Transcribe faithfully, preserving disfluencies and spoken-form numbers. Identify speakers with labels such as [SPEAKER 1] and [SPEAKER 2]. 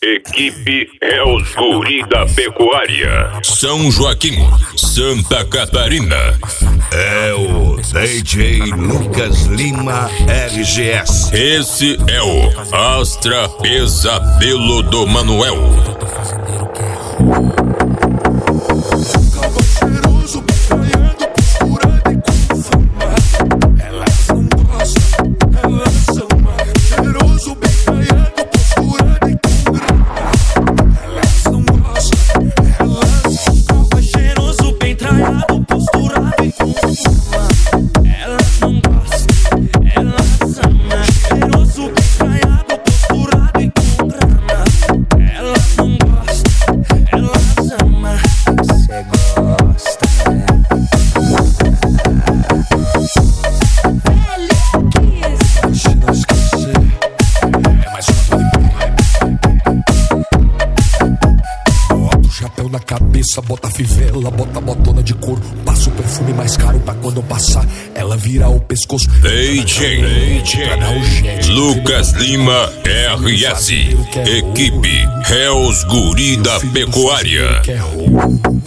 [SPEAKER 1] Equipe é os guri da pecuária.
[SPEAKER 2] São Joaquim, Santa Catarina.
[SPEAKER 3] É o D J Lucas Lima R G S.
[SPEAKER 2] Esse é o Astra Pesadelo do Manuel.
[SPEAKER 4] Na cabeça, bota a fivela, bota a botona de couro, passa o perfume mais caro pra quando eu passar, ela vira o pescoço.
[SPEAKER 2] D J Lucas Lima R S. Equipe é os guri da pecuária.